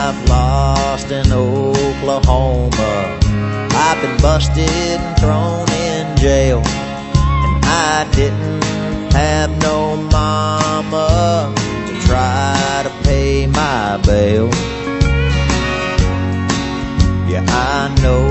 I've lost in Oklahoma. I've been busted and thrown in jail, and I didn't have no mama to try to pay my bail. Yeah, I know